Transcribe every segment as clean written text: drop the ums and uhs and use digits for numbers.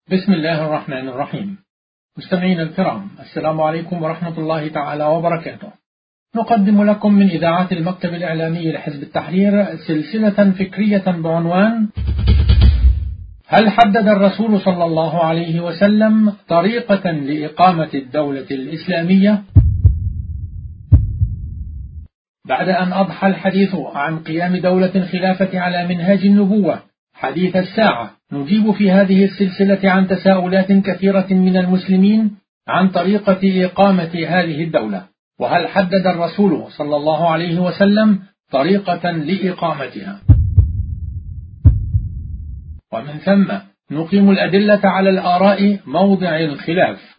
بسم الله الرحمن الرحيم. مستمعينا الكرام، السلام عليكم ورحمة الله تعالى وبركاته. نقدم لكم من إذاعة المكتب الإعلامي لحزب التحرير سلسلة فكرية بعنوان: هل حدد الرسول صلى الله عليه وسلم طريقة لإقامة الدولة الإسلامية؟ بعد أن أضحى الحديث عن قيام دولة الخلافة على منهاج النبوة حديث الساعة، نجيب في هذه السلسلة عن تساؤلات كثيرة من المسلمين عن طريقة إقامة هذه الدولة، وهل حدد الرسول صلى الله عليه وسلم طريقة لإقامتها؟ ومن ثم نقيم الأدلة على الآراء موضع الخلاف،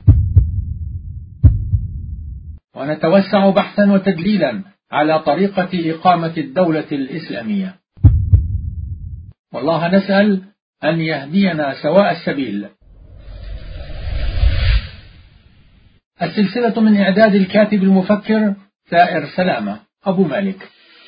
ونتوسع بحثا وتدليلا على طريقة إقامة الدولة الإسلامية، والله نسأل أن يهدينا سواء السبيل. السلسلة من إعداد الكاتب المفكر ثائر سلامة أبو مالك.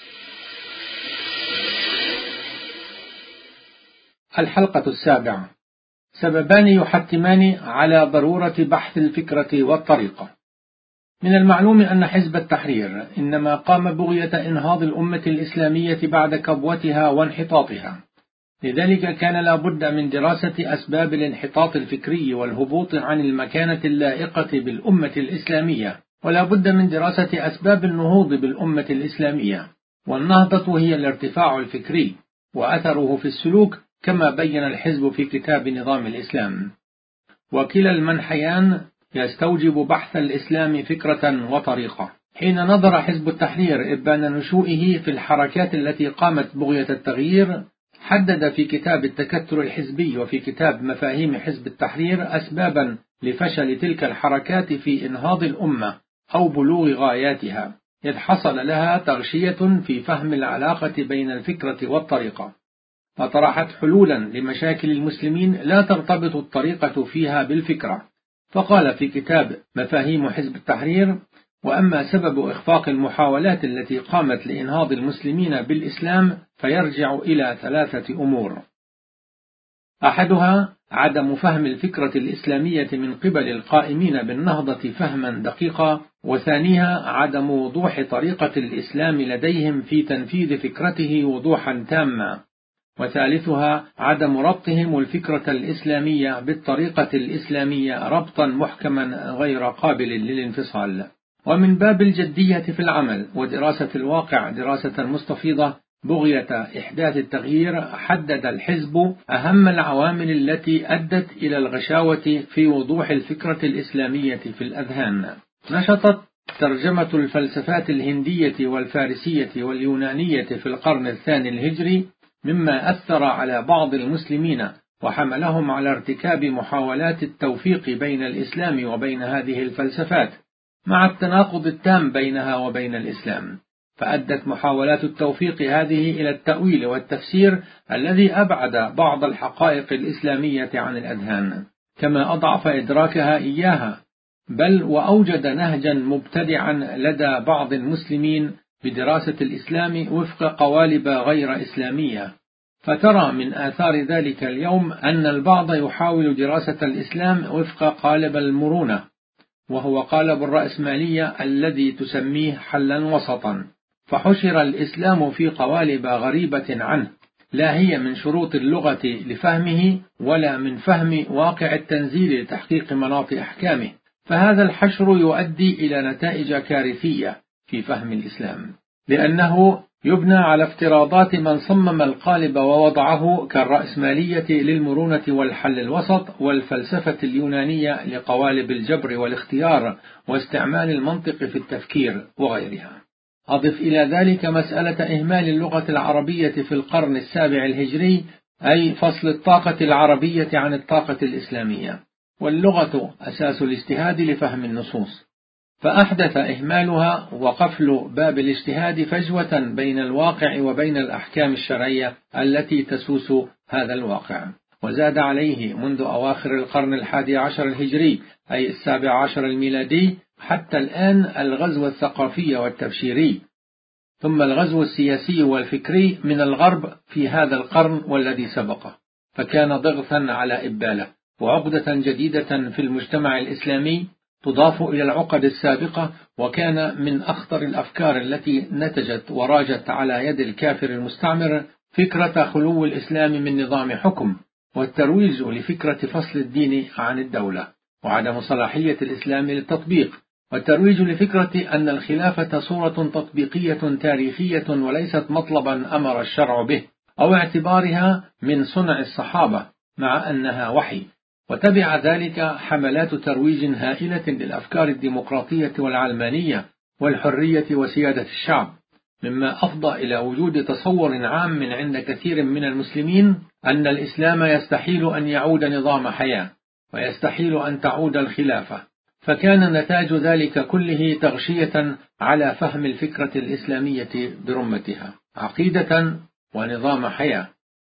الحلقة 7: سببان يحتمان على ضرورة بحث الفكرة والطريقة. من المعلوم أن حزب التحرير إنما قام بغية إنهاض الأمة الإسلامية بعد كبوتها وانحطاطها، لذلك كان لا بد من دراسة أسباب الانحطاط الفكري والهبوط عن المكانة اللائقة بالأمة الإسلامية، ولا بد من دراسة أسباب النهوض بالأمة الإسلامية. والنهضة هي الارتفاع الفكري وأثره في السلوك، كما بين الحزب في كتاب نظام الإسلام. وكلا المنحيان يستوجب بحث الإسلام فكرة وطريقة. حين نظر حزب التحرير إبان نشوئه في الحركات التي قامت بغية التغيير، حدد في كتاب التكتل الحزبي وفي كتاب مفاهيم حزب التحرير أسبابا لفشل تلك الحركات في إنهاض الأمة أو بلوغ غاياتها، إذ حصل لها تغشية في فهم العلاقة بين الفكرة والطريقة، فطرحت حلولا لمشاكل المسلمين لا ترتبط الطريقة فيها بالفكرة. فقال في كتاب مفاهيم حزب التحرير: وأما سبب إخفاق المحاولات التي قامت لإنهاض المسلمين بالإسلام فيرجع إلى 3 أمور: أحدها عدم فهم الفكرة الإسلامية من قبل القائمين بالنهضة فهما دقيقا، وثانيها عدم وضوح طريقة الإسلام لديهم في تنفيذ فكرته وضوحا تاما، وثالثها عدم ربطهم الفكرة الإسلامية بالطريقة الإسلامية ربطا محكما غير قابل للانفصال. ومن باب الجدية في العمل ودراسة الواقع دراسة مستفيضة بغية إحداث التغيير، حدد الحزب أهم العوامل التي أدت إلى الغشاوة في وضوح الفكرة الإسلامية في الأذهان. نشطت ترجمة الفلسفات الهندية والفارسية واليونانية في القرن الثاني الهجري، مما أثر على بعض المسلمين وحملهم على ارتكاب محاولات التوفيق بين الإسلام وبين هذه الفلسفات، مع التناقض التام بينها وبين الإسلام. فأدت محاولات التوفيق هذه إلى التأويل والتفسير الذي أبعد بعض الحقائق الإسلامية عن الأذهان، كما أضعف إدراكها إياها، بل وأوجد نهجا مبتدعا لدى بعض المسلمين بدراسة الإسلام وفق قوالب غير إسلامية. فترى من آثار ذلك اليوم أن البعض يحاول دراسة الإسلام وفق قالب المرونة، وهو قالب الرأسمالية الذي تسميه حلا وسطا، فحشر الإسلام في قوالب غريبة عنه، لا هي من شروط اللغة لفهمه ولا من فهم واقع التنزيل لتحقيق مناط أحكامه. فهذا الحشر يؤدي إلى نتائج كارثية في فهم الإسلام، لأنه يبنى على افتراضات من صمم القالب ووضعه كالرأسمالية للمرونة والحل الوسط، والفلسفة اليونانية لقوالب الجبر والاختيار واستعمال المنطق في التفكير وغيرها. أضف إلى ذلك مسألة إهمال اللغة العربية في القرن السابع الهجري، أي فصل الطاقة العربية عن الطاقة الإسلامية، واللغة أساس الاجتهاد لفهم النصوص، فأحدث إهمالها وقفل باب الاجتهاد فجوة بين الواقع وبين الأحكام الشرعية التي تسوس هذا الواقع. وزاد عليه منذ أواخر القرن 11 الهجري، أي 17 الميلادي، حتى الآن الغزو الثقافي والتبشيري، ثم الغزو السياسي والفكري من الغرب في هذا القرن والذي سبقه، فكان ضغطا على إباله. وعقدة جديدة في المجتمع الإسلامي تضاف إلى العقد السابقة. وكان من أخطر الأفكار التي نتجت وراجت على يد الكافر المستعمر فكرة خلو الإسلام من نظام حكم، والترويج لفكرة فصل الدين عن الدولة، وعدم صلاحية الإسلام للتطبيق، والترويج لفكرة أن الخلافة صورة تطبيقية تاريخية وليست مطلبا أمر الشرع به، أو اعتبارها من صنع الصحابة مع أنها وحي. وتبع ذلك حملات ترويج هائلة للأفكار الديمقراطية والعلمانية والحرية وسيادة الشعب، مما أفضى إلى وجود تصور عام عند كثير من المسلمين أن الإسلام يستحيل أن يعود نظام حياة، ويستحيل أن تعود الخلافة. فكان نتاج ذلك كله تغشية على فهم الفكرة الإسلامية برمتها، عقيدة ونظام حياة.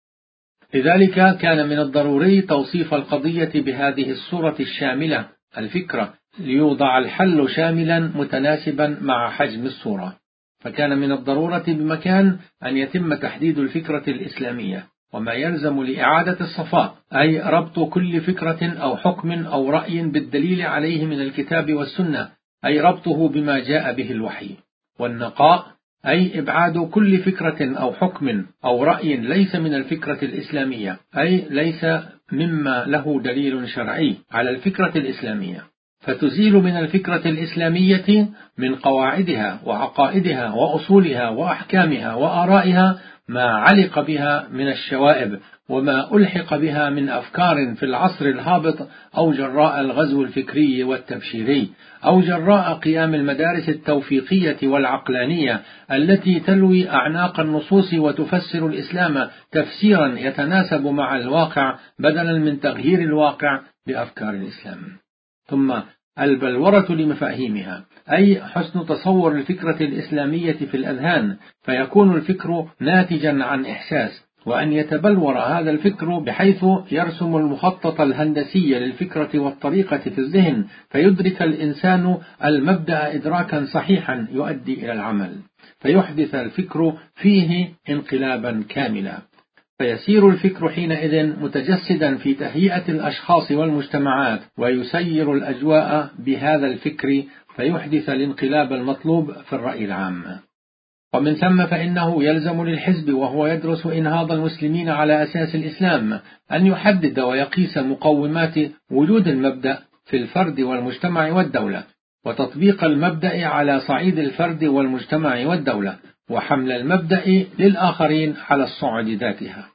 لذلك كان من الضروري توصيف القضية بهذه الصورة الشاملة، الفكرة، ليوضع الحل شاملا متناسبا مع حجم الصورة. فكان من الضرورة بمكان أن يتم تحديد الفكرة الإسلامية، وما يلزم لإعادة الصفاء، أي ربط كل فكرة أو حكم أو رأي بالدليل عليه من الكتاب والسنة، أي ربطه بما جاء به الوحي. والنقاء، أي إبعاد كل فكرة أو حكم أو رأي ليس من الفكرة الإسلامية، أي ليس مما له دليل شرعي على الفكرة الإسلامية، فتزيل من الفكرة الإسلامية من قواعدها وعقائدها وأصولها وأحكامها وآرائها ما علق بها من الشوائب، وما ألحق بها من أفكار في العصر الهابط، أو جراء الغزو الفكري والتبشيري، أو جراء قيام المدارس التوفيقية والعقلانية التي تلوي أعناق النصوص وتفسر الإسلام تفسيرا يتناسب مع الواقع بدلا من تغيير الواقع بأفكار الإسلام. ثم البلورة لمفاهيمها، أي حسن تصور الفكرة الإسلامية في الأذهان، فيكون الفكر ناتجا عن إحساس، وأن يتبلور هذا الفكر بحيث يرسم المخطط الهندسي للفكرة والطريقة في الذهن، فيدرك الإنسان المبدأ إدراكا صحيحا يؤدي إلى العمل، فيحدث الفكر فيه انقلابا كاملا، فيسير الفكر حينئذ متجسدا في تهيئة الأشخاص والمجتمعات، ويسير الأجواء بهذا الفكر، فيحدث الانقلاب المطلوب في الرأي العام. ومن ثم فإنه يلزم للحزب وهو يدرس إنهاض المسلمين على أساس الإسلام أن يحدد ويقيس مقومات وجود المبدأ في الفرد والمجتمع والدولة، وتطبيق المبدأ على صعيد الفرد والمجتمع والدولة، وحمل المبدأ للآخرين على الصعد ذاتها.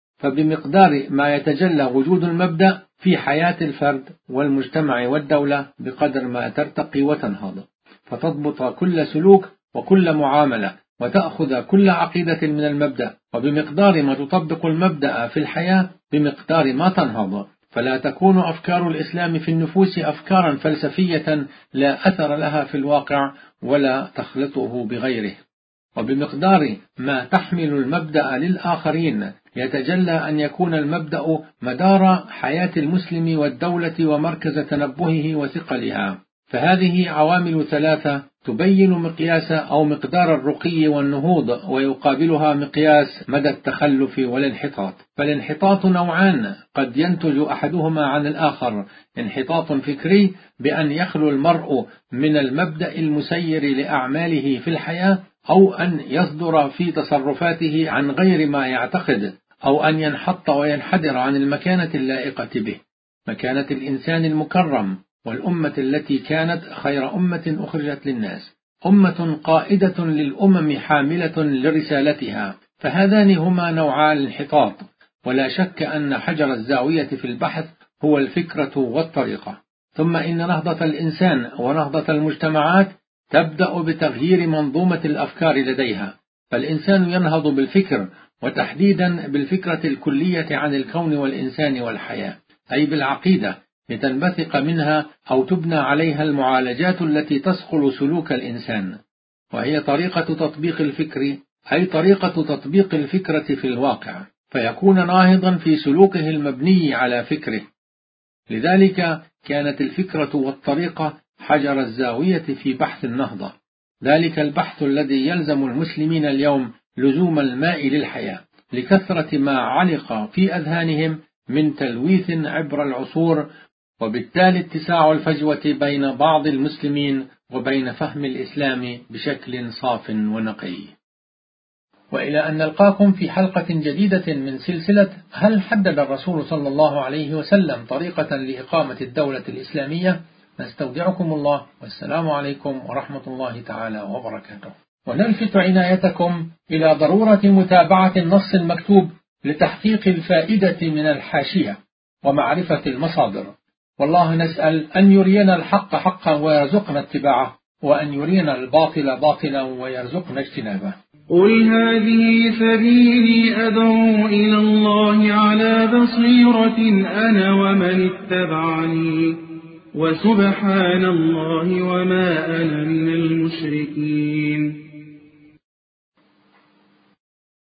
فبمقدار ما يتجلى وجود المبدأ في حياة الفرد والمجتمع والدولة بقدر ما ترتقي وتنهض، فتضبط كل سلوك وكل معاملة، وتأخذ كل عقيدة من المبدأ، وبمقدار ما تطبق المبدأ في الحياة بمقدار ما تنهض، فلا تكون أفكار الإسلام في النفوس أفكارا فلسفية لا أثر لها في الواقع ولا تخلطه بغيره. وبمقدار ما تحمل المبدأ للآخرين يتجلى أن يكون المبدأ مدار حياة المسلم والدولة ومركز تنبهه وثقلها. فهذه عوامل ثلاثة تبين مقياس أو مقدار الرقي والنهوض، ويقابلها مقياس مدى التخلف والانحطاط. فالانحطاط نوعان، قد ينتج أحدهما عن الآخر: انحطاط فكري بأن يخلو المرء من المبدأ المسير لأعماله في الحياة، أو أن يصدر في تصرفاته عن غير ما يعتقد، أو أن ينحط وينحدر عن المكانة اللائقة به، مكانة الإنسان المكرم، والأمة التي كانت خير أمة أخرجت للناس، أمة قائدة للأمم حاملة لرسالتها. فهذان هما نوعا الانحطاط، ولا شك أن حجر الزاوية في البحث هو الفكرة والطريقة. ثم إن نهضة الإنسان ونهضة المجتمعات تبدأ بتغيير منظومة الأفكار لديها، فالإنسان ينهض بالفكر، وتحديدا بالفكرة الكلية عن الكون والإنسان والحياة، أي بالعقيدة، لتنبثق منها أو تبنى عليها المعالجات التي تصقل سلوك الإنسان، وهي طريقة تطبيق الفكر، أي طريقة تطبيق الفكرة في الواقع، فيكون ناهضا في سلوكه المبني على فكره. لذلك كانت الفكرة والطريقة حجر الزاوية في بحث النهضة، ذلك البحث الذي يلزم المسلمين اليوم لزوم الماء للحياة، لكثرة ما علق في أذهانهم من تلويث عبر العصور، وبالتالي اتساع الفجوة بين بعض المسلمين وبين فهم الإسلام بشكل صاف ونقي. وإلى أن نلقاكم في حلقة جديدة من سلسلة هل حدد الرسول صلى الله عليه وسلم طريقة لإقامة الدولة الإسلامية، نستودعكم الله، والسلام عليكم ورحمة الله تعالى وبركاته. ونلفت عنايتكم إلى ضرورة متابعة النص المكتوب لتحقيق الفائدة من الحاشية ومعرفة المصادر، والله نسأل أن يرينا الحق حقا ويرزقنا اتباعه، وأن يرينا الباطل باطلا ويرزقنا اجتنابه. قل هذه سبيلي أدعو إلى الله على بصيرة أنا ومن اتبعني، وسبحان الله وما أنا من المشركين.